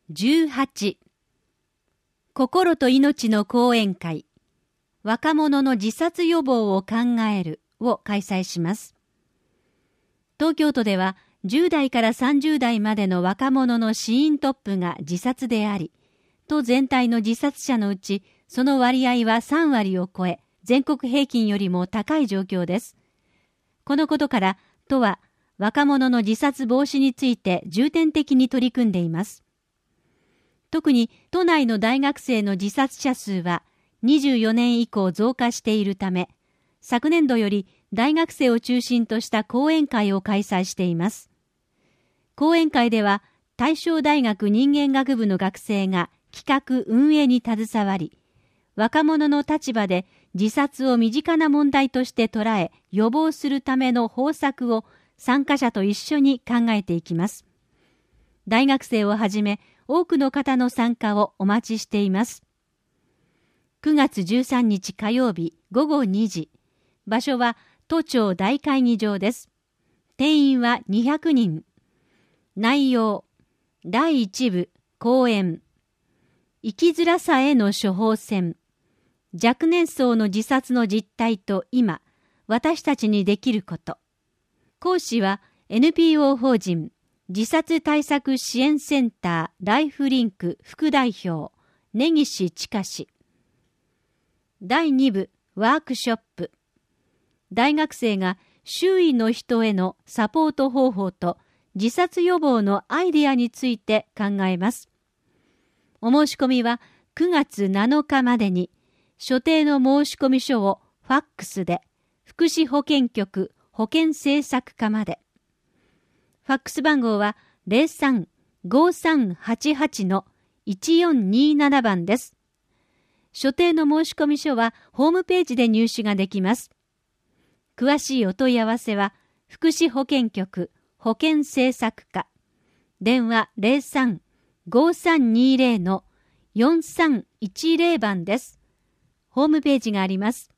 18心と命の講演会若者の自殺予防を考えるを開催します。東京都では10代から30代までの若者の死因トップが自殺であり、都全体の自殺者のうちその割合は3割を超え、全国平均よりも高い状況です。このことから都は若者の自殺防止について重点的に取り組んでいます。特に都内の大学生の自殺者数は24年以降増加しているため、昨年度より大学生を中心とした講演会を開催しています。講演会では大正大学人間学部の学生が企画運営に携わり、若者の立場で自殺を身近な問題として捉え、予防するための方策を参加者と一緒に考えていきます。大学生をはじめ多くの方の参加をお待ちしています。9月13日火曜日午後2時、場所は都庁大会議場です。定員は200人。内容、第1部講演、生きづらさへの処方箋、若年層の自殺の実態と今、私たちにできること。講師は NPO 法人自殺対策支援センターライフリンク副代表根岸千佳氏。第2部ワークショップ。大学生が周囲の人へのサポート方法と自殺予防のアイデアについて考えます。お申し込みは9月7日までに、所定の申し込み書をファックスで福祉保健局保健政策課まで。ファックス番号は 03-5388-1427 番です。所定の申し込み書はホームページで入手ができます。詳しいお問い合わせは福祉保健局保健政策課、電話 03-5320-4310 番です。ホームページがあります。